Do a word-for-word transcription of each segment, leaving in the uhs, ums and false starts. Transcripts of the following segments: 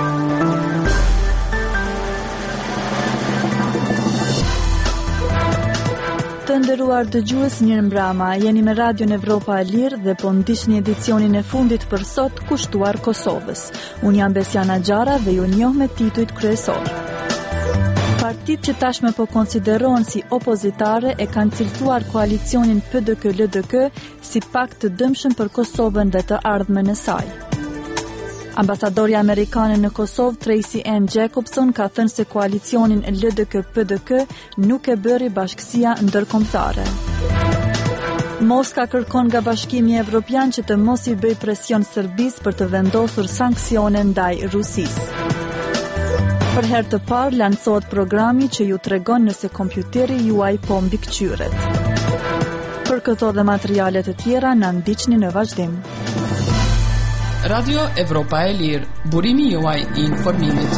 Të nderuar dëgjues, mirëmbrëma. Jeni me Radion Evropa e Lirë dhe po ndiqni edicionin e fundit për sot kushtuar Kosovës. Unë jam Besiana Gjara dhe ju njoh me titujt kryesor. Partitë që tashmë po konsiderohen si opozitare e kanë cilësuar koalicionin P D K L D K si pak të dëmshëm për Kosovën dhe të ardhmen e saj. Ambasadori amerikanë në Kosovë, Tracy Ann Jacobson, ka thënë se koalicionin L D K P D K nuk e bëri bashkësia ndërkombëtare. Moska kërkon nga Bashkimi Evropian që të mos i bëjë presion Serbisë për të vendosur sanksione ndaj Rusisë. Për herë të parë lancohet programi që ju tregon nëse kompjuteri juaj po mbikëqyret. Për këto dhe materiale të tjera na ndiqni në vazhdim. Radio Evropa e Lirë, burimi juaj i informimit.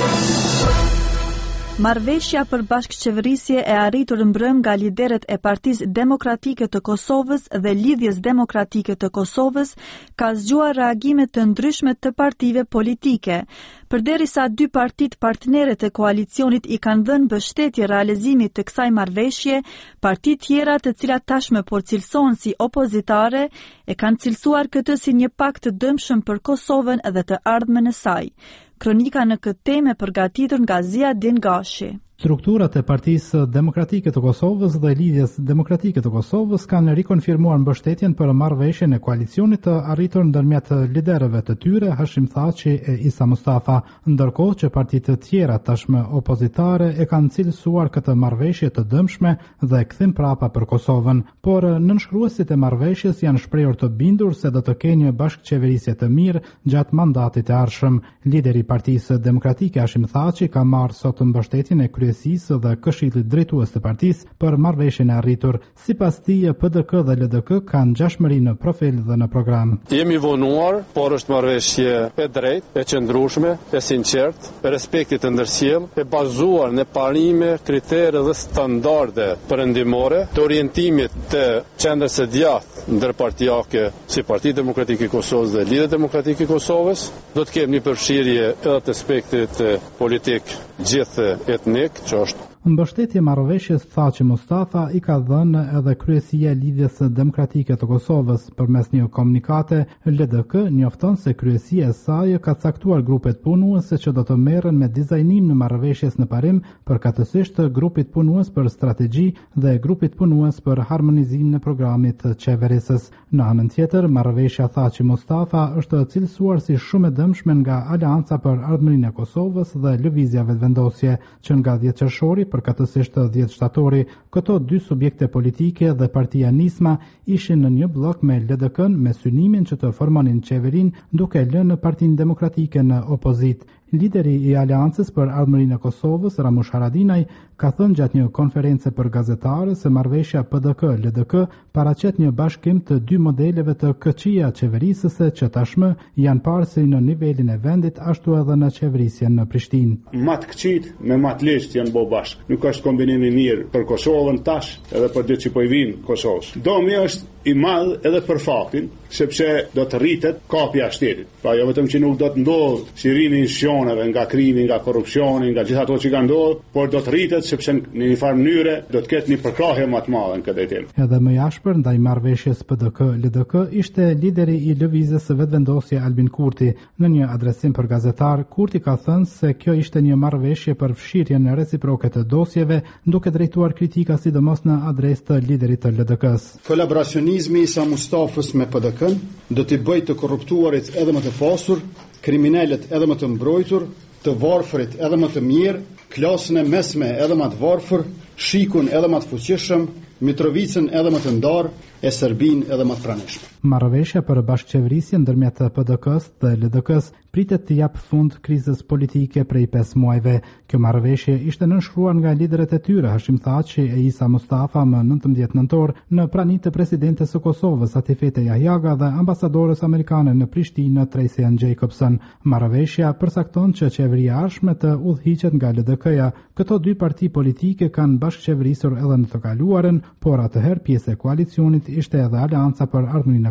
Marrëveshja për bashkëqeverisje e arritur mbrëm nga lideret e Partisë Demokratike të Kosovës dhe Lidhjes Demokratike të Kosovës ka zgjuar reagime të ndryshme të partive politike. Përderisa dy partitë partnere të koalicionit i kanë dhënë mbështetje realizimit të kësaj marrëveshje, partitë tjera të cilat tashmë po cilësohen si opozitare e kanë cilësuar këtë si një pakt të dëmshëm për Kosovën dhe të ardhmen e saj. Kronika në këtë temë e përgatitur nga Ziadin Gashi. Strukturat e Partisë Demokratike të Kosovës dhe Lidhjes Demokratike të Kosovës kanë rikonfirmuar mbështetjen për marrëveshjen e koalicionit të arritur ndërmjet liderëve të tyre, Hashim Thaçi e Isa Mustafa, ndërkohë që partitë të tjera tashmë opozitare e kanë cilësuar këtë marrëveshje të dëmshme dhe kthim prapa për Kosovën, por nënshkruesit e marrëveshjes janë shprehur të bindur se do të kenë një bashkëqeverisje të mirë gjatë mandatit të ardhshëm. Lideri i Partisë Demokratike Hashim Thaçi ka marrë sot mbështetjen e kryesisë dhe këshillit drejtues të partisë për marrëveshjen e arritur. Sipas tij, P D K dhe L D K kanë ngjashmëri në profil dhe në program. Jemi vonuar, por është marrëveshje e drejtë, e qëndrueshme, e sinqertë, e respektit të ndërsjellë, e bazuar në parime, kritere dhe standarde perëndimore, të orientimit të qendrës së djathtë ndërpartijake si Partia Demokratike e Kosovës dhe Lidhja Demokratike e Kosovës. Do të kemi një përfshirje edhe të aspektit politik gjithë etnik, që është mbështetje marrëveshjes Thaçi Mustafa i ka dhënë edhe kryesia e Lidhjes Demokratike të Kosovës. Përmes një komunikate, L D K njofton se kryesia e saj ka caktuar grupet punuese që do të merren me dizajnim në marrëveshjes në parim, përkatësisht grupit punues për strategji dhe grupit punues për harmonizim në programit të qeverisës. Në anën tjetër, marrëveshja Thaçi Mustafa është cilësuar si shumë e dëmshme nga Aleanca për Ardhmërinë e Kosovës dhe Lëvizja Vetëvendosje, që nga dhjetë qershori përkatësisht dhjetë shtatori, këto dy subjekte politike dhe partia Nisma ishin në një blok me L D K-n me synimin që të formonin qeverin duke lënë Partinë Demokratike në opozit. Lideri i Aleancës për Ardhmërinë e Kosovës, Ramush Haradinaj, ka thënë gjatë një konferencë për gazetarë se marrëveshja P D K L D K paraqet një bashkim të dy modeleve të këqija qeverisëse që tashmë janë parë si në nivelin e vendit ashtu edhe në qeverisjen në Prishtinë. Mat këqit me mat lësht janë bo bashkë. Nuk është kombinim i mirë për Kosovën tash edhe për ditë që po i vinë Kosovës. Domi është i madh edhe për faktin sepse do të rritet kapja e shtetit. Pra jo vetëm që nuk do të ndodhë shirimi i shioneve nga krimi, nga korrupsioni, nga gjithë ato që kanë ndodhur, por do të rritet sepse në një farë mënyre do të ketë një përkrahje më të madhe në këtë temë. Edhe më jashpër ndaj marrëveshjes P D K L D K ishte lideri i lëvizjes së vetëvendosje Albin Kurti. Në një adresim për gazetar, Kurti ka thënë se kjo ishte një marrëveshje për fshirjen reciproke të dosjeve, duke drejtuar kritika sidomos në adresë të liderit të L D K-s. Kolaboracionizmi i Isa Mustafës me P D K do t'i bëjë të korruptuarit edhe më të pasur, kriminalet edhe më të mbrojtur, të varfërit edhe më të mirë, klasën e mesme edhe më të varfër, shikun edhe më të fuqishëm, Mitrovicën edhe më të ndarë, e Serbinë edhe më të pranishme. Marrëveshja për bashkëqeverisje ndërmjet P D K-s dhe L D K-s pritet të jap fund krizës politike prej pesë muajve. Kjo marrëveshje ishte nënshkruar nga liderët e tyre Hashim Thaçi e Isa Mustafa më nëntëmbëdhjetë nëntor në praninë të presidentes së Kosovës Atifete Jahjaga dhe ambasadores amerikane në Prishtinë Tracy Ann Jacobson. Marrëveshja përcakton që qeveria e ardhshme të udhëhiqet nga L D K-ja. Këto dy parti politike kanë bashkëqeverisur edhe në të kaluarën, por atëherë pjesë e koalicionit ishte edhe Aleanca për Ardhmërinë e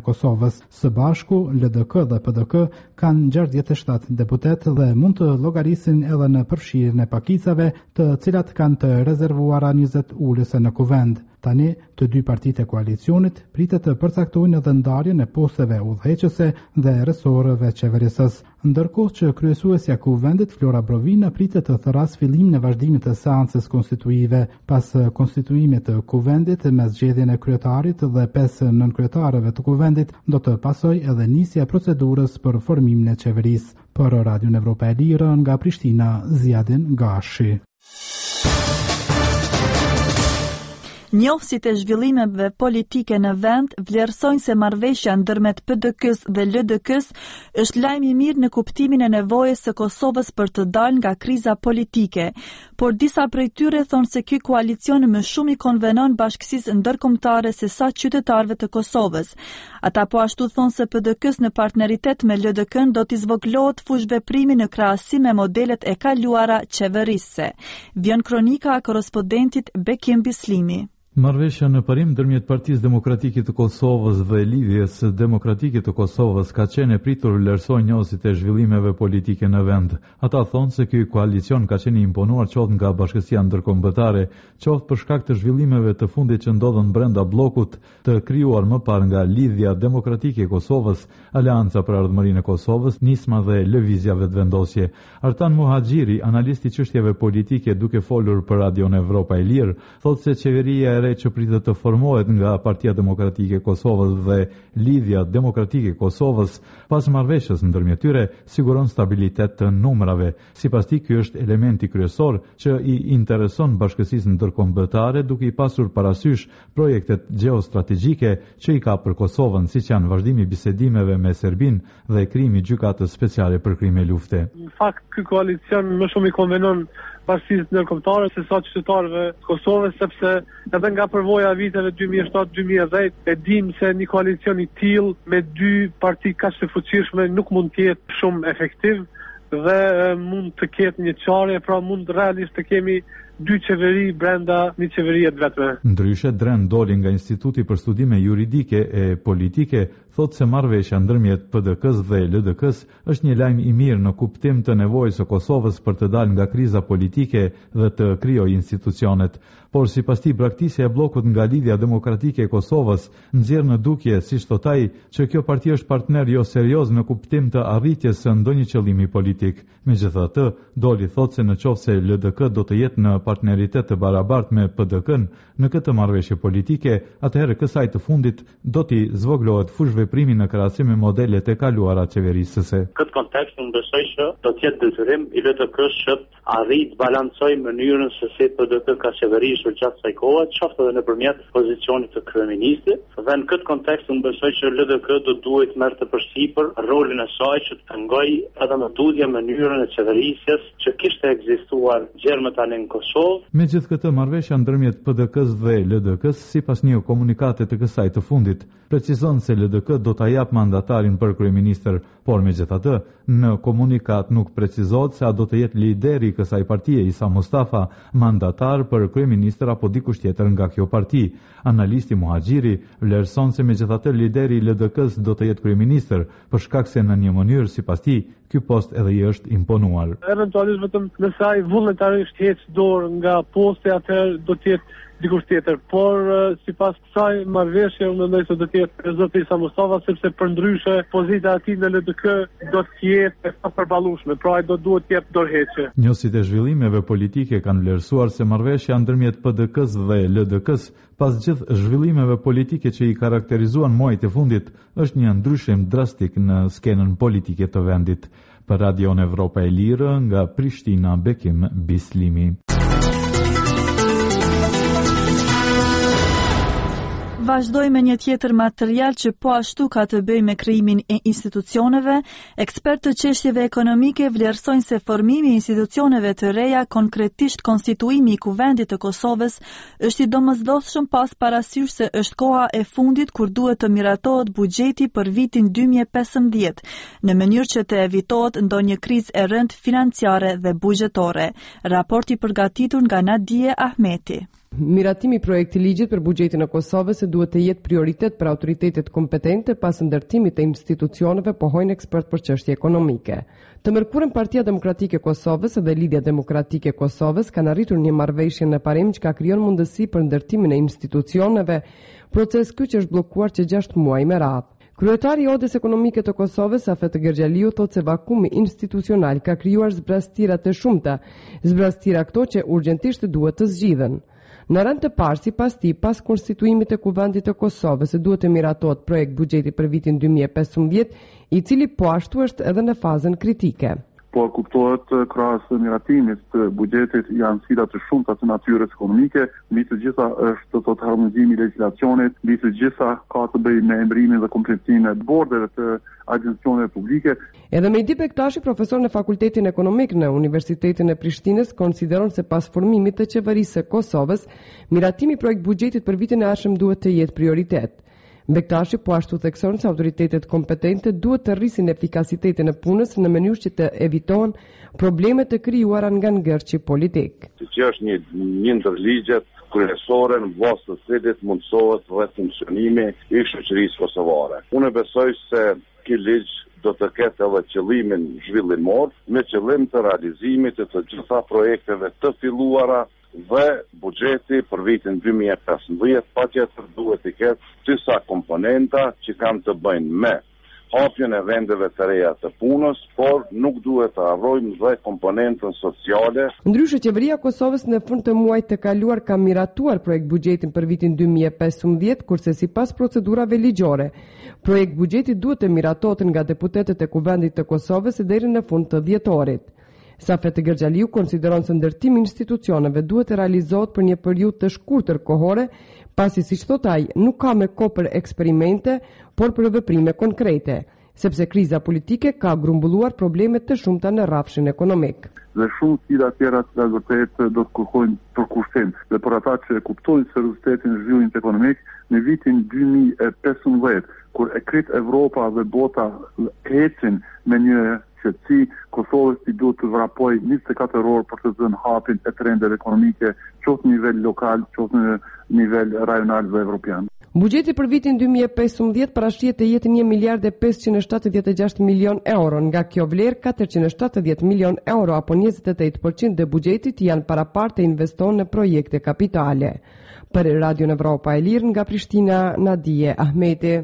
e Kosovës. Së bashku, L D K dhe P D K kanë gjashtëdhjetë e shtatë deputet dhe mund të llogarisin edhe në përfshirjen e pakicave, të cilat kanë të rezervuara njëzet ulëse në kuvend. Tani, të dy partitë e koalicionit pritet të përcaktojnë edhe ndarjen e posteve udhëheqëse dhe resoreve qeverisës, ndërkohë që kryesuesja e kuvendit Flora Brovina pritet të thërras fillimin e vazhdimit të seancës konstituive. Pas konstituimit të kuvendit me zgjedhjen e kryetarit dhe pesë nënkretarëve të kuvendit, do të pasojë edhe nisja e procedurës për formimin e qeverisë. Për Radion Evropa e Lirë nga Prishtina, Ziadin Gashi. Njohësit e zhvillimeve politike në vend vlerësojnë se marrëveshja ndërmjet P D K-s dhe L D K-s është lajm i mirë në kuptimin e nevojës së Kosovës për të dalë nga kriza politike, por disa prej tyre thonë se ky koalicion më shumë i konvenon bashkësisë ndërkombëtare se sa qytetarëve të Kosovës. Ata po ashtu thonë se P D K-s në partneritet me L D K-n do t'i zvogëlohet fushveprimi në krahasim me modelet e kaluara qeverisëse. Vjen kronika e korrespondentit Bekim Bislimi. Marrëveshja në parim ndërmjet Partisë Demokratike të Kosovës dhe Lidhjes Demokratike të Kosovës ka qenë e pritur vlerësojnë njohësit e zhvillimeve politike në vend. Ata thonë se ky koalicion ka qenë imponuar qoftë nga bashkësia ndërkombëtare, qoftë për shkak të zhvillimeve të fundit që ndodhen brenda bllokut të krijuar më parë nga Lidhja Demokratike e Kosovës, Aleanca për Ardhmërinë e Kosovës, nisma dhe lëvizja vetëvendosje. Artan Muhaxhiri, analisti i çështjeve politike, duke folur për Radion Evropa e Lirë, thotë se qeveria që pritet të formohet nga Partia Demokratike e Kosovës dhe Lidhja Demokratike e Kosovës, pas marrëveshjes ndërmjet tyre, siguron stabilitet të numrave. Sipas tij, ky është elementi kryesor që i intereson bashkësisë ndërkombëtare, duke i pasur parasysh projektet gjeostrategjike që i ka për Kosovën, siç janë vazhdimi i bisedimeve me Serbinë dhe krijimi i gjykatës speciale për krime lufte. Në fakt, ky koalicion më shumë i konvenon bashkësisë ndërkombëtare se sa qytetarëve të Kosovës, sepse edhe nga përvoja e viteve dy mijë e shtatë dy mijë e dhjetë e dim se një koalicion i tillë me dy parti kaq të fuqishme nuk mund të jetë shumë efektiv dhe mund të ketë një çarje, pra mund realisht të kemi dy qeveri brenda një qeverie të vetme. Ndryshe, Dren Doli nga Instituti për Studime Juridike e Politike thotë se marrëveshja ndërmjet P D K-s dhe L D K-s është një lajm i mirë në kuptim të nevojës së Kosovës për të dalë nga kriza politike dhe të krijojë institucionet. Por sipas tij, braktisja e bllokut nga Lidhja Demokratike e Kosovës nxjerr në dukje, siç thot ai, që kjo parti është partner jo serioz në kuptim të arritjes së ndonjë qëllimi politik. Megjithatë, Doli thotë se në qoftë se L D K do të jetë në partneritet të barabartë me P D K-n në këtë marrëveshje politike, atëherë kësaj të fundit do t'i zvogëlohet fushveprimi në krahasim me modelet e kaluara qeverisëse. Këtë kontekst unë besoj që do të jetë detyrim i L D K-s që arrit balancoj mënyrën se si P D K ka qeverisur gjatë kësaj kohe, qoftë edhe nëpërmjet pozicionit të kryeministit. Dhe në këtë kontekst unë besoj që L D K do duhet merrte përsipër rolin e saj që të pengojë edhe në tutje mënyrën e qeverisjes që kishte ekzistuar gjermë tani në Kosovë. Megjithë këtë, marrëveshja ndërmjet P D K-s dhe L D K-s, sipas një komunikate të kësaj të fundit, precizon se L D K do ta jap mandatarin për kryeministër, por megjithatë, në komunikat nuk precizohet se a do të jetë lideri i kësaj partie, Isa Mustafa, mandatar për kryeministër apo dikush tjetër nga kjo parti. Analisti Muhaxhiri vlerëson se megjithatë lideri i L D K-s do të jetë kryeministër, për shkak se në një mënyrë sipas tij, ky post edhe i është imponuar. Eventualisht vetëm nëse ai vullnetarisht heq dorë nga posti, atëherë do të jetë dikush tjetër, por sipas kësaj marrëveshje unë mendoj se do të jetë zoti Isa Mustafa, sepse përndryshe pozita e tij në L D K do të jetë e papërballueshme, pra ai do duhet të jep dorëheqje. Njohësit e zhvillimeve politike kanë vlerësuar se marrëveshja ndërmjet P D K-s dhe L D K-s, pas gjithë zhvillimeve politike që i karakterizuan muajt e fundit, është një ndryshim drastik në skenën politike të vendit. Për Radion Evropa e Lirë, nga Prishtina, Bekim Bislimi. Vazhdoj me një tjetër material që po ashtu ka të bëjë me krijimin e institucioneve. Ekspertë të çështjeve ekonomike vlerësojnë se formimi i institucioneve të reja, konkretisht konstituimi i Kuvendit të Kosovës, është i domosdoshëm pas parasysh se është koha e fundit kur duhet të miratohet buxheti për vitin dy mijë e pesëmbëdhjetë, në mënyrë që të evitohet ndonjë krizë e rëndë financiare dhe buxhetore. Raporti përgatitur nga Nadije Ahmeti. Miratimi i projekti ligjit për buxhetin e Kosovës duhet të jetë prioritet për autoritetet kompetente pas ndërtimit të institucioneve, pohojnë ekspert për çështje ekonomike. Të mërkurën Partia Demokratike e Kosovës dhe Lidhja Demokratike e Kosovës kanë arritur një marrëveshje në parim që ka krijon mundësi për ndërtimin e institucioneve, proces ky që është bllokuar që gjashtë muaj me radhë. Kryetari i Odës Ekonomike të Kosovës, Afet Gergjaliu, thotë se vakumi institucional ka krijuar zbrastira të shumta, zbrastira këto që urgjentisht duhet të zgjidhen. Në rënd të parë, sipas tij, pas konstituimit të Kuvendit të Kosovës, duhet të miratohet projekt buxheti për vitin dy mijë e pesëmbëdhjetë, i cili po ashtu është edhe në fazën kritike. Po kuptohet krahas miratimit të buxhetit janë sfida të shumta të natyrës ekonomike, mbi të gjitha është tot harmonizimi i legjislacionit, mbi të gjitha ka të bëjë me emërimin dhe kompletimin e bordeve të agjencioneve publike. Edhe Mehdi Bektashi, profesor në Fakultetin Ekonomik në Universitetin e Prishtinës, konsideron se pas formimit të qeverisë së Kosovës, miratimi i projekt buxhetit për vitin e ardhshëm duhet të jetë prioritet. Bektashi po ashtu thekson se autoritetet kompetente duhet të rrisin efikasitetin e punës në mënyrë që të evitohen problemet të krijuara nga ngërçi politik. Që është një, një ndër ligjet kryesore në bazë të cilit mundsohet refunksionimi i shoqërisë kosovare. Unë besoj se ky ligj do të ketë edhe qëllimin zhvillimor me qëllim të realizimit të të gjitha projekteve të filluara dhe buxheti për vitin dy mijë e pesëmbëdhjetë patjetër duhet të ketë disa komponenta që kanë të bëjnë me hapjen e vendeve të reja të punës, por nuk duhet të harrojmë dhe komponentën sociale. Ndryshe, qeveria e Kosovës në fund të muajit të kaluar ka miratuar projekt buxhetin për vitin dy mijë e pesëmbëdhjetë, kurse sipas procedurave ligjore, projekt buxheti duhet të miratohet nga deputetët e Kuvendit të Kosovës deri në fund të dhjetorit. Afet Gergjaliu konsideron se ndërtimi i institucioneve duhet të realizohet për një periudhë të shkurtër kohore, pasi siç thot ai, nuk ka me kohë për eksperimente, por për veprime konkrete, sepse kriza politike ka grumbulluar probleme të shumta në rrafshin ekonomik. Dhe shumë sfida tjera të vërtet do të kërkojnë përkushtim. Dhe për ata që kuptojnë seriozitetin e zhvillimit ekonomik, në vitin dy mijë e pesëmbëdhjetë, kur e krit Evropa dhe bota ecin me një qetësi, Kosovës i duhet të vrapoj njëzet e katër orë për të dhënë hapin e trendeve ekonomike, qoftë në nivel lokal, qoftë në nivel rajonal dhe evropian. Buxheti për vitin dy mijë e pesëmbëdhjetë parashihet të jetë një miliard e pesëqind e shtatëdhjetë e gjashtë milion euro, nga kjo vlerë katërqind e shtatëdhjetë milion euro apo njëzet e tetë përqind të buxhetit janë para parë të investohen në projekte kapitale. Për Radio Evropa e Lirë nga Prishtina, Nadije Ahmeti.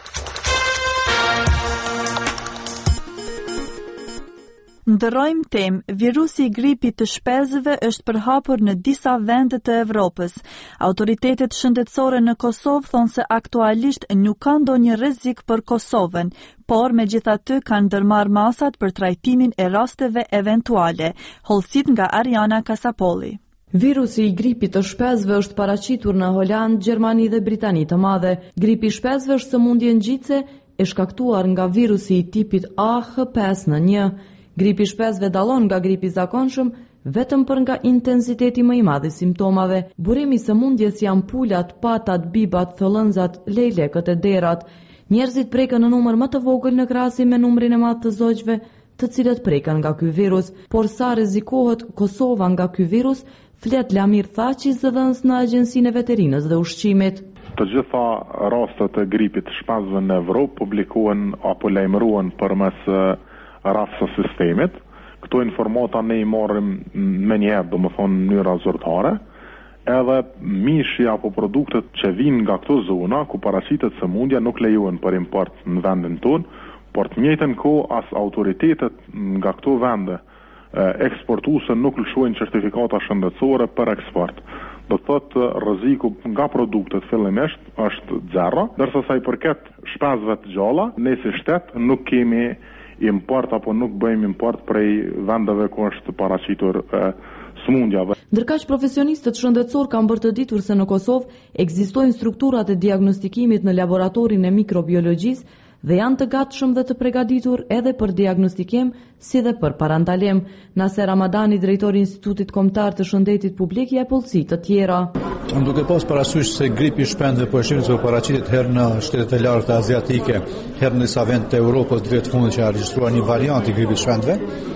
Ndërrojmë temë, virusi i gripit të shpezëve është përhapur në disa vende të Evropës. Autoritetet shëndetësore në Kosovë thonë se aktualisht nuk ka ndonjë rrezik për Kosovën, por megjithatë kanë ndërmarrë masat për trajtimin e rasteve eventuale. Hollësit nga Ariana Kasapolli. Virusi i gripit të shpezëve është paraqitur në Holand, Gjermani dhe Britani të Madhe. Gripi i shpezëve është sëmundje ngjitse e shkaktuar nga virusi i tipit A H pesë N një. Gripi i shpezëve dallon nga gripi i zakonshëm vetëm për nga intensiteti më i madh i simptomave. Burimi i sëmundjes janë pulat, patat, bibat, thëllënzat, lejlekët e derat. Njerëzit preken në numër më të vogël në krahasim me numrin e madh të zogjve, të cilët preken nga ky virus, por sa rrezikohet Kosova nga ky virus, flet Lamir Thaçi, zëdhënës në Agjencinë e Veterinës dhe Ushqimit. Të gjitha rastet e gripit të shpezëve në Evropë publikohen apo lajmërohen përmes rrafës së sistemit. Këto informata ne i marrim me njëherë, do më thonë në mënyra zyrtare, edhe mishi apo produktet që vinë nga këto zona ku paraqitet sëmundja nuk lejohen për import në vendin tonë, por të njëjtën kohë as autoritetet nga këto vende eksportuese nuk lëshojnë certifikata shëndetësore për eksport. Do të thotë rreziku nga produktet fillimisht është zero, ndërsa sa i përket shpezëve të gjalla, ne si shtet nuk kemi import apo nuk bëjmë import prej vendeve ku është paraqitur sëmundja. Ndërkaq profesionistët shëndetësor kanë bërë të ditur se në Kosovë ekzistojnë strukturat e diagnostikimit në laboratorin e mikrobiologjisë dhe janë të gatshëm dhe të përgatitur edhe për diagnostikim si dhe për parandalim. Naser Ramadani, drejtori i Institutit Kombëtar të Shëndetit Publik, jep pollësi të tjera. Duke pas parasysh se gripi i shpendëve po është se paraqitet herë në shtetet e larta aziatike, herë në disa vende të Evropës të vetë fundit që ka regjistruar një variant i gripit të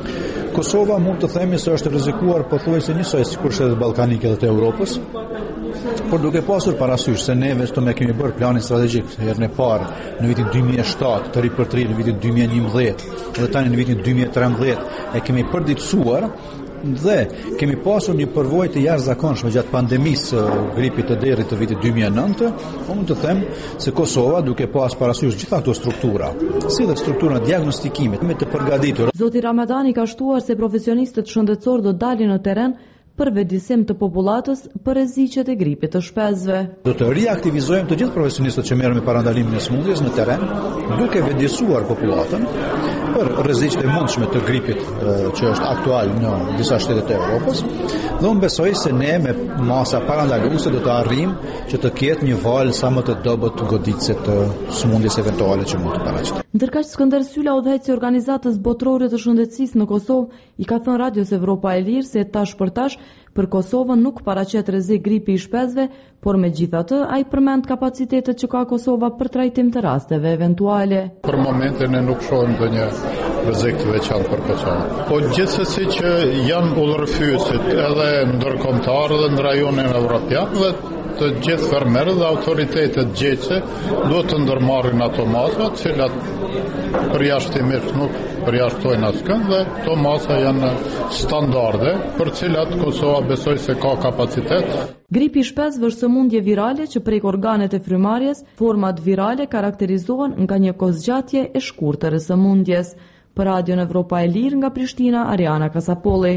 shpendëve, Kosova mund të themi se është rrezikuar pothuajse njësoj sikur shtetet ballkanike dhe të Evropës. Por duke pasur parasysh se neve çdo me kemi bërë planin strategjik herën e parë në vitin dy mijë e shtatë, të ripërtëri në vitin dy mijë e njëmbëdhjetë dhe tani në vitin dy mijë e trembëdhjetë e kemi përditësuar dhe kemi pasur një përvojë të jashtëzakonshme gjatë pandemisë gripit të derrit të vitit dy mijë e nëntë, po mund të them se Kosova duke pas parasysh gjitha ato struktura, si dhe struktura diagnostikimit me të përgatitur. Zoti Ramadani ka shtuar se profesionistët shëndetësor do dalin në terren për vedisim të popullatës për rreziqet e gripit të shpezve. Do të riaktivizojmë të gjithë profesionistët që merren me parandalimin e sëmundjes në terren, duke vëdësuar popullatën për rreziqet e mundshme të gripit që është aktual në disa shtete të Evropës. Dhe unë besoj se ne me masa parandaluese do të arrijmë që të ketë një valë sa më të dobët goditëse të sëmundjes eventuale që mund të paraqiten. Ndërkaq Skënder Sylla, udhëheqësi i organizatës botërore të shëndetësisë në Kosovë, i ka thënë Radios Evropa e Lirë se tash për tash për Kosovën nuk paraqet rrezik gripi i shpezve, por megjithatë ai përmend kapacitetet që ka Kosova për trajtim të rasteve eventuale. Për momentin ne nuk shohim ndonjë rrezik të veçantë për Kosovën. Po gjithsesi që janë udhërfyesit edhe ndërkombëtar dhe në rajonin evropian dhe të gjithë fermerët dhe autoritetet gjeqe duhet të ndërmarrin ato masa, të cilat përjashtimisht nuk përjashtojnë askënd dhe këto masa janë standarde për cilat Kosova besoj se ka kapacitet. Gripi i shpezve është sëmundje virale që prek organet e frymarrjes. Format virale karakterizohen nga një kozgjatje e shkurtër e sëmundjes. Për Radion Evropa e Lirë nga Prishtina, Ariana Kasapolli.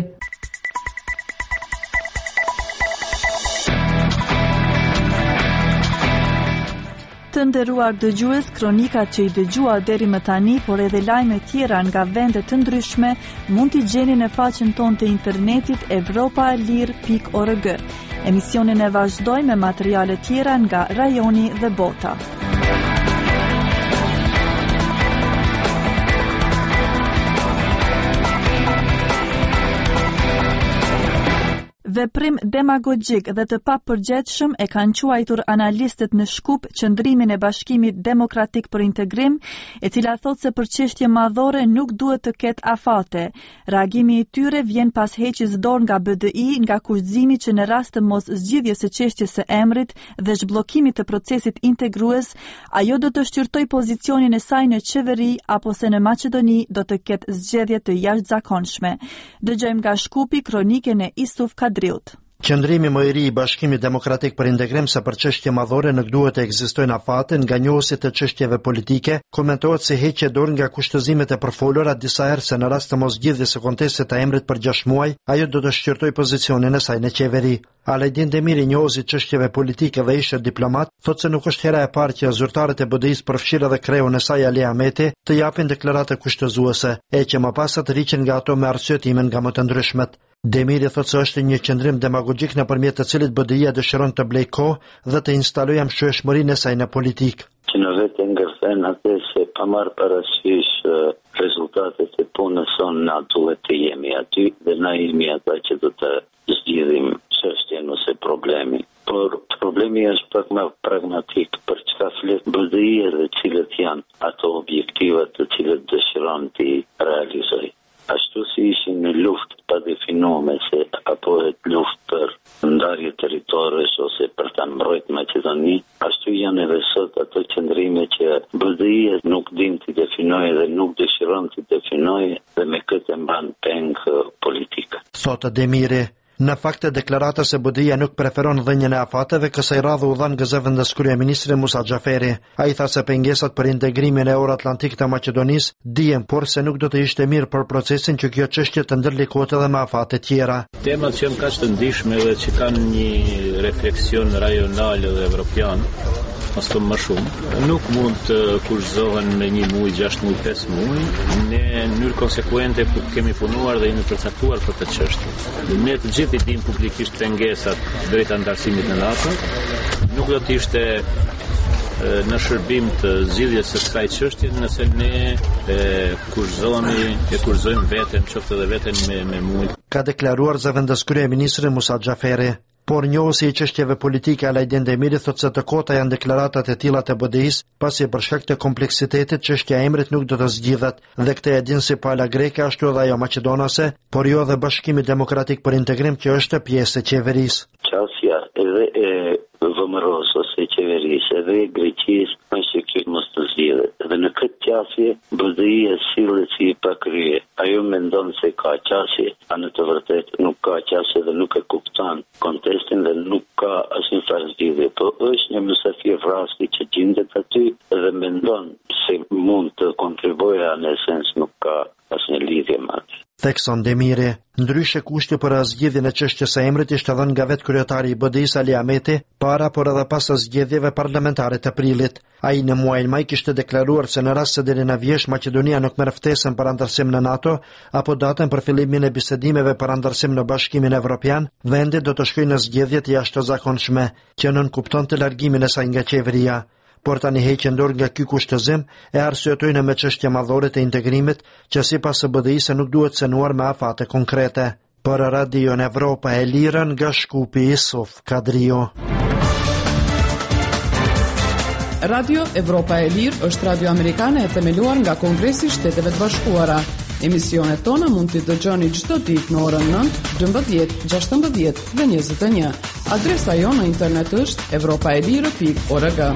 Të nderuar dëgjues, kronikat që i dëgjua deri më tani, por edhe lajme tjera nga vende të ndryshme, mund t'i gjeni në faqen tonë të internetit evropalir pikë org. Emisionin e vazhdoj me materiale tjera nga rajoni dhe bota. Veprim demagogjik dhe të papërgjegjshëm e kanë quajtur analistët në Shkup qëndrimin e Bashkimit Demokratik për Integrim, e cila thotë se për çështje madhore nuk duhet të ketë afate. Reagimi i tyre vjen pas heqjes dorë nga B D I nga kushtzimi që në rast të mos zgjidhjes së çështjes së emrit dhe zhbllokimit të procesit integrues, ajo do të shqyrtoj pozicionin e saj në qeveri apo se në Maqedoni do të ketë zgjedhje të jashtëzakonshme. Dëgjojmë nga Shkupi kronikën e Isuf Kadri. Qëndrimi më i ri i Bashkimit Demokratik për Integrim se për çështje madhore nuk duhet të ekzistojnë afate nga njohësit të çështjeve politike, komentohet se heqje dorë nga kushtëzimet e përfolura disa herë se në rast të mosgjidhjes së kontestit të emrit për gjashtë muaj, ajo do të shqyrtoj pozicionin e saj në qeveri. Alajdin Demiri, njohësi çështjeve politike dhe ishte diplomat, thotë se nuk është hera e parë që zyrtarët e B D I-s përfshirë edhe kreun e saj Ali Ahmeti të japin deklarata kushtëzuese, e që më pas të riqen nga ato me arsyetime nga më të ndryshmet. Demiri thotë se është një qëndrim demagogjik nëpërmjet të cilit B D I-ja dëshiron të blejë kohë dhe të instalojë mëshirshmërinë e saj në politikë. Që në vetë ngërthen atë se pa marrë parasysh rezultatet e punës sonë na duhet të jemi aty dhe na jemi ata që do të zgjidhim çështjen ose problemin. Por problemi është pak më pragmatik për çka flet B D I dhe cilët janë ato objektivat të cilët dëshiron të realizojë. Ashtu si ishin në luftë pa definueme se apo e luftë për ndarje territoresh ose për ta mbrojtur Maqedoni, ashtu janë edhe sot ato qëndrime që B D I nuk din të definojë dhe nuk dëshiron të definojë dhe me këtë mban peng politika. Thotë Demiri. Në fakt, deklaratës e B D I-ja nuk preferon dhënien e afateve, kësaj radhe u dhan gëzëvendës kryeministri Musa Xhaferi. Ai tha se pengesat për integrimin e euroatlantik të Maqedonisë dihen, por se nuk do të ishte mirë për procesin që kjo çështje të ndërlikohet edhe me afate tjera. Temat që janë kaq të ndihshme dhe që kanë një refleksion rajonal dhe evropian, ashtu më shumë, nuk mund të kurzohen në një muaj, gjashtë muaj, pesë muaj. Ne në mënyrë konsekuente kemi punuar dhe jemi përcaktuar për këtë çështje. Ne të gjithë i dim publikisht pengesat drejt antarësimit në NATO. Nuk do të ishte në shërbim të zgjidhjes së kësaj çështje nëse ne e kurzohemi, e kurzojmë veten, qoftë edhe veten me me muaj. Ka deklaruar zëvendës kryeministri Musa Xhaferi. Por njohësi i çështjeve politike Alajdin Demiri thotë se të kota janë deklaratat e tilla të B D I-s, pasi për shkak të kompleksitetit çështja e emrit nuk do të zgjidhet, dhe këtë e din si pala greke ashtu edhe ajo maqedonase, por jo edhe Bashkimi Demokratik për Integrim që është pjesë e qeverisë. Çështja edhe e e qeverisë dhe e Greqisë me që kjo mos të zgjidhet. Dhe në këtë qasje, B D I-ja sillet si i pakrye. Ajo mendon se ka qasje, a në të vërtetë nuk ka qasje dhe nuk e kupton kontekstin dhe nuk ka asnjë farë zgjidhje. Po është një mysafir vrasti që gjendet aty dhe mendon se mund të kontribuojë, në esencë nuk ka asnjë lidhje me atë. Thekson Demiri, ndryshe kushti për zgjedhjen e çështjes së emrit ishte dhënë nga vetë kryetari i B D I-s Ali Ahmeti para por edhe pas zgjedhjeve parlamentare të aprilit. Ai në muajin maj kishte deklaruar se në rast se deri në vjesh Maqedonia nuk merr ftesën për antarësim në NATO apo datën për fillimin e bisedimeve për antarësim në Bashkimin Evropian, vendi do të shkojë në zgjedhje të jashtëzakonshme, që nën kuptonte largimin e saj nga qeveria. Por tani heqen dorë nga ky kushtëzim e arsyetojnë me çështje madhore të integrimit që sipas së B D I-s nuk duhet cënuar me afate konkrete. Për Radio Evropa e Lirë nga Shkupi Isuf Kadrio. Radio Evropa e Lirë është radio amerikane e themeluar nga Kongresi i Shteteve të Bashkuara. Emisionet tona mund t'i dëgjoni çdo ditë në orën nëntë, dymbëdhjetë, gjashtëmbëdhjetë dhe njëzet e një. Adresa jonë në internet është evropaelire pikë org.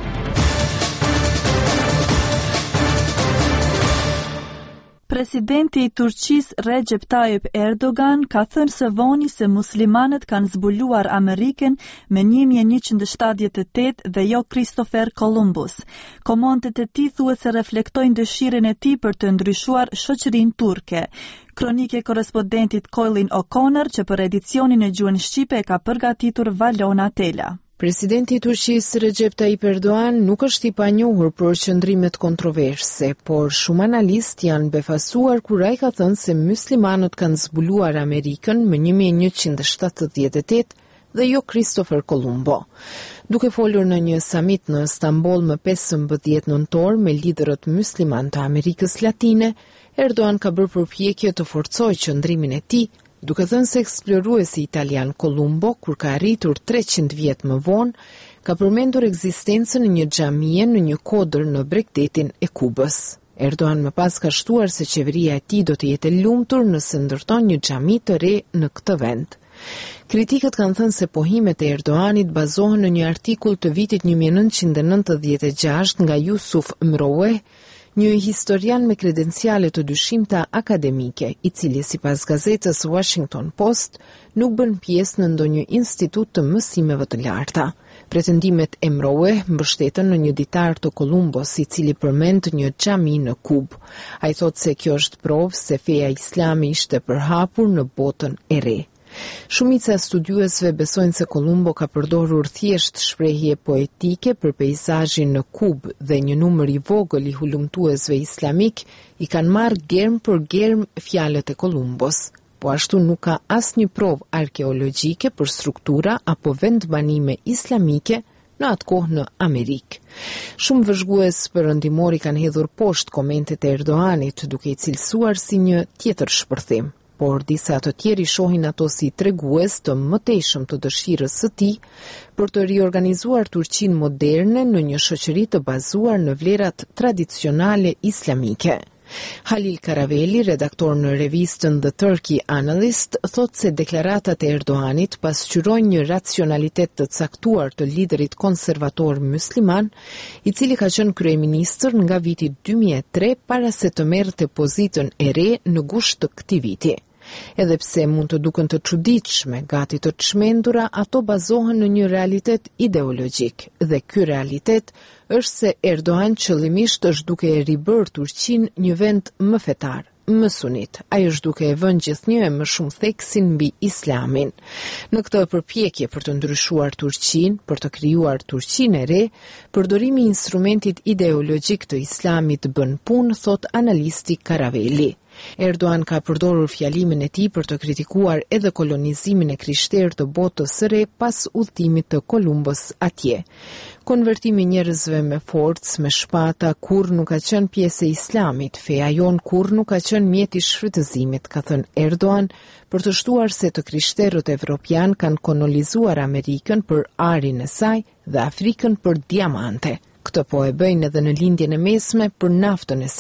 Presidenti i Turqisë Recep Tayyip Erdogan ka thënë së voni se muslimanët kanë zbuluar Amerikën me një mijë e njëqind e shtatëdhjetë e tetë dhe jo Christopher Columbus. Komentet e tij thuhet se reflektojnë dëshirën e tij për të ndryshuar shoqërinë turke. Kronike korespondentit Colin O'Connor që për edicionin e gjuhën shqipe e ka përgatitur Valona Tela. Presidenti i Turqisë Recep Tayyip Erdogan nuk është i panjohur për qëndrimet kontroverse, por shumë analistë janë befasuar kur ai ka thënë se muslimanët kanë zbuluar Amerikën me një mijë e njëqind e shtatëdhjetë e tetë dhe jo Christopher Columbo. Duke folur në një samit në Istanbul më pesëmbëdhjetë nëntor me liderët musliman të Amerikës Latine, Erdogan ka bërë përpjekje të forcojë qëndrimin e tij, duke thënë se eksploruesi italian Columbo, kur ka arritur treqind vjet më vonë, ka përmendur ekzistencën e një xhamie në një kodër në Bregdetin e Kubës. Erdogan më pas ka shtuar se qeveria e tij do të jetë e lumtur nëse ndërton një xhami të re në këtë vend. Kritikët kanë thënë se pohimet e Erdoganit bazohen në një artikull të vitit një mijë e nëntëqind e nëntëdhjetë e gjashtë nga Yusuf Mrowe, një historian me kredenciale të dyshimta akademike, i cili sipas gazetës Washington Post nuk bën pjesë në ndonjë institut të mësimeve të larta. Pretendimet e Mrowe mbështeten në një ditar të Columbos, i cili përmend një xhami në Kubë. Ai thotë se kjo është provë se feja islame ishte përhapur në botën e re. Shumica e studiuesve besojnë se Columbo ka përdorur thjesht shprehje poetike për peizazhin në Kubë dhe një numër i vogël i hulumtuesve islamik i kanë marrë germ për germ fjalët e Columbos, po ashtu nuk ka asnjë provë arkeologjike për struktura apo vendbanime islamike në atë kohë në Amerikë. Shumë vëzhgues perëndimori kanë hedhur poshtë komentet e Erdoganit duke i cilësuar si një tjetër shpërthim. Por disa të tjerë shohin ato si tregues të mëtejshëm të dëshirës së tij për të riorganizuar Turqinë moderne në një shoqëri të bazuar në vlerat tradicionale islamike. Halil Karaveli, redaktor në revistën The Turkey Analyst, thot se deklaratat e Erdoganit pasqyrojnë një racionalitet të caktuar të liderit konservator musliman, i cili ka qenë kryeministër nga viti dy mijë e tre para se të merrte pozitën e re në gusht të këtij viti. Edhe pse mund të duken të çuditshme, gati të çmendura, ato bazohen në një realitet ideologjik, dhe ky realitet është se Erdogan qëllimisht është duke e ribërë Turqinë një vend më fetar, më sunit. Ai është duke e vënë gjithnjë e më shumë theksin mbi islamin. Në këtë përpjekje për të ndryshuar Turqinë, për të krijuar Turqinë e re, përdorimi i instrumentit ideologjik të islamit bën punë, thot analisti Karaveli. Erdogan ka përdorur fjalimin e tij për të kritikuar edhe kolonizimin e krishterë të botës së re pas udhëtimit të Columbos atje. Konvertimi i njerëzve me forcë, me shpata, kur nuk ka qenë pjesë e islamit, feja jon kur nuk ka qenë mjet i shfrytëzimit, ka thënë Erdogan, për të shtuar se të krishterët evropian kanë kolonizuar Amerikën për arin e saj dhe Afrikën për diamante. Këtë po e bëjnë edhe në lindjen e mesme për naftën e saj.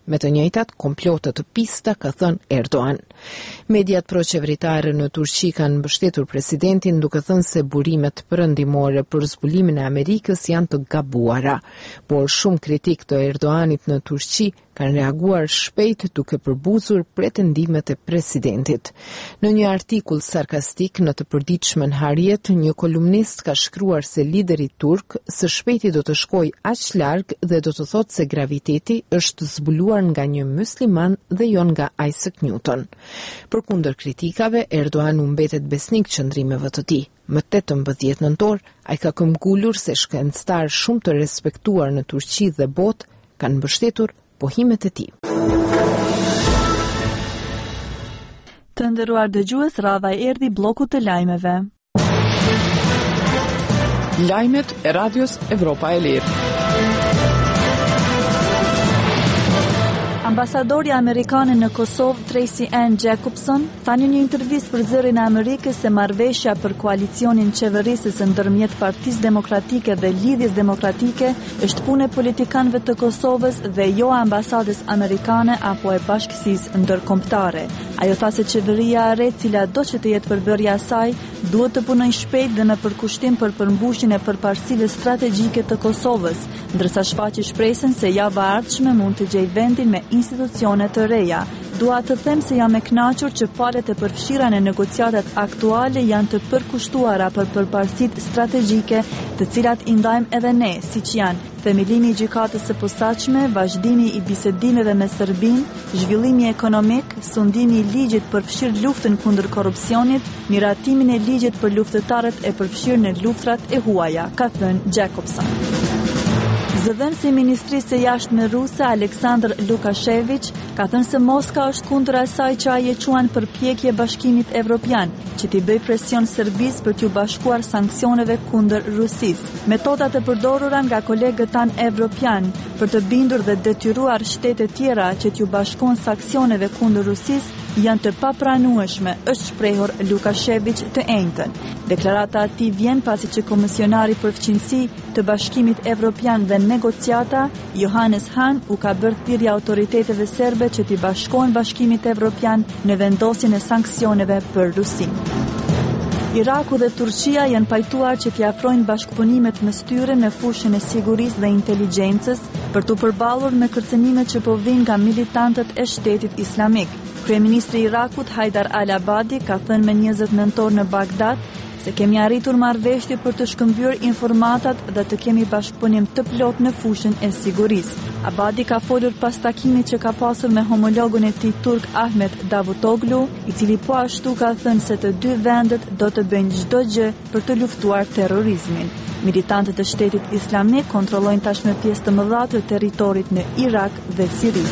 me të njëjtat komplote të pista, ka thënë Erdogan. Mediat proqeveritare në Turqi kanë mbështetur presidentin duke thënë se burimet perëndimore për zbulimin e Amerikës janë të gabuara, por shumë kritik të Erdoganit në Turqi kanë reaguar shpejt duke përbuzur pretendimet e presidentit. Në një artikull sarkastik në të përditshmen Hariet, një kolumnist ka shkruar se lideri turk së shpejti do të shkojë aq larg dhe do të thotë se graviteti është zbuluar nga një musliman dhe jo nga Isaac Newton. Përkundër kritikave, Erdogan u mbetet besnik qëndrimeve të tij. Më tetëmbëdhjetë nëntor, ai ka këmbgulur se shkencëtar shumë të respektuar në Turqi dhe botë kanë mbështetur pohimet e tij. Të nderuar dëgjues, radha erdhi bloku të lajmeve. Lajmet e Radios Evropa e Lirë. Ambasadori amerikanë në Kosovë, Tracy Ann Jacobson, tha në një intervistë për Zërin e Amerikës se marrëveshja për koalicionin qeverisës ndërmjet Partisë Demokratike dhe Lidhjes Demokratike është punë e politikanëve të Kosovës dhe jo ambasadës amerikane apo e bashkësisë ndërkombëtare. Ajo tha se qeveria e re, cila do që të jetë përbërja e saj, duhet të punojë shpejt dhe në përkushtim për përmbushjen e përparësive strategjike të Kosovës, ndërsa shfaqi shpresën se java e ardhshme mund të gjejë vendin me institucione të reja. Dua të them se jam e kënaqur që palët e përfshira në negociatat aktuale janë të përkushtuara për përparësitë strategjike, të cilat i ndajmë edhe ne, siç janë themelimi i gjykatës së posaçme, vazhdimi i bisedimeve me Serbinë, zhvillimi ekonomik, sundimi i ligjit për fshirë luftën kundër korrupsionit, miratimin e ligjit për luftëtarët e përfshirë në luftrat e huaja, ka thënë Jacobson. Zëdhënësi i Ministrisë së Jashtme ruse Aleksandr Lukashevich ka thënë se Moska është kundër asaj që ai e quan përpjekje Bashkimit Evropian, që t'i bëjë presion Serbisë për t'u bashkuar sanksioneve kundër Rusisë. Metodat e përdorura nga kolegët tanë evropian për të bindur dhe detyruar shtete tjera që t'u bashkojnë sanksioneve kundër Rusisë janë të papranueshme, është shprehur Lukashevich të njëjtën. Deklarata e tij vjen pasi që komisionari për fqinësi të Bashkimit Evropian dhe negociata, Johannes Hahn, u ka bërë thirrje autoriteteve serbe që t'i bashkojnë Bashkimit Evropian në vendosjen e sanksioneve për Rusinë. Iraku dhe Turqia janë pajtuar që t'i afrojnë bashkëpunimet mes tyre në fushën e sigurisë dhe inteligjencës për t'u përballur me kërcënimet që po vijnë nga militantët e Shtetit Islamik. Kryeministri i Irakut Haidar al-Abadi ka thënë me njëzet nëntor në Bagdad se kemi arritur marrëveshje për të shkëmbyer informatat dhe të kemi bashkëpunim të plot në fushën e sigurisë. Abadi ka folur pas takimit që ka pasur me homologun e tij turk Ahmet Davutoglu, i cili po ashtu ka thënë se të dy vendet do të bëjnë çdo gjë për të luftuar terrorizmin. Militantët e Shtetit Islamik kontrollojnë tashmë pjesë të mëdha të territorit në Irak dhe Siri.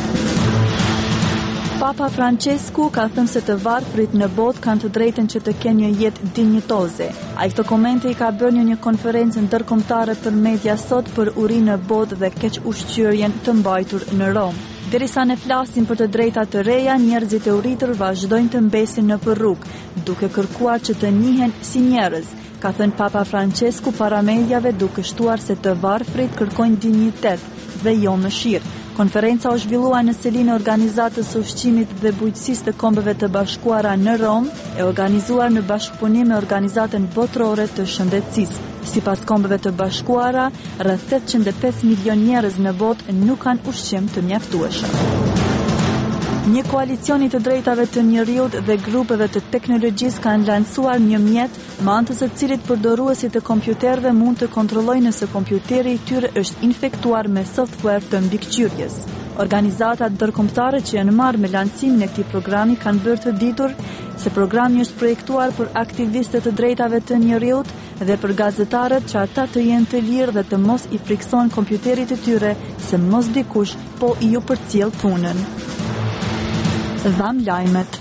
Papa Francesku ka thënë se të varfrit në botë kanë të drejtën që të kenë një jetë dinjitoze. Ai këto komente i ka bërë në një konferencë ndërkombëtare për media sot për urinë në botë dhe keq-ushqyerjen të mbajtur në Rom. Derisa ne flasim për të drejta të reja, njerëzit e uritur vazhdojnë të mbesin nëpër rrugë, duke kërkuar që të njihen si njerëz, ka thënë Papa Francesku para mediave, duke shtuar se të varfrit kërkojnë dinjitet dhe jo mëshirë. Konferenca u zhvillua në selinë e Organizatës së Ushqimit dhe Bujqësisë të Kombeve të Bashkuara në Rom, e organizuar në bashkëpunim me Organizatën Botërore të Shëndetësisë. Sipas Kombeve të Bashkuara, rreth tetëqind e pesë milion njerëz në botë nuk kanë ushqim të mjaftueshëm. Një koalicion i të drejtave të njerëzit dhe grupeve të teknologjisë kanë lancuar një mjet me anë të së cilit përdoruesit të kompjuterëve mund të kontrollojnë nëse kompjuteri i tyre është infektuar me software të mbikëqyrjes. Organizatat ndërkombëtare që janë marrë me lancimin e këtij programi kanë bërë të ditur se programi është projektuar për aktivistët të drejtave të njerëzit dhe për gazetarët që ata të jenë të lirë dhe të mos i frikson kompjuterit të tyre se mos dikush po i ju përcjell punën. Dham lajmet.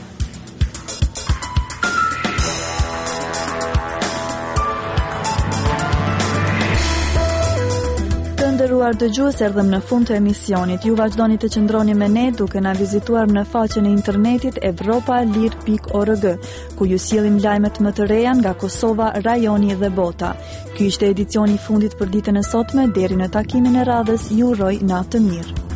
Të nderuar dëgjues, erdhëm në fund të emisionit. Ju vazhdoni të qëndroni me ne duke na vizituar në faqen e internetit evropa lir pikë org, ku ju sjellim lajmet më të reja nga Kosova, rajoni dhe bota. Ky ishte edicioni i fundit për ditën e sotme. Deri në takimin e radhës, ju uroj natë të mirë.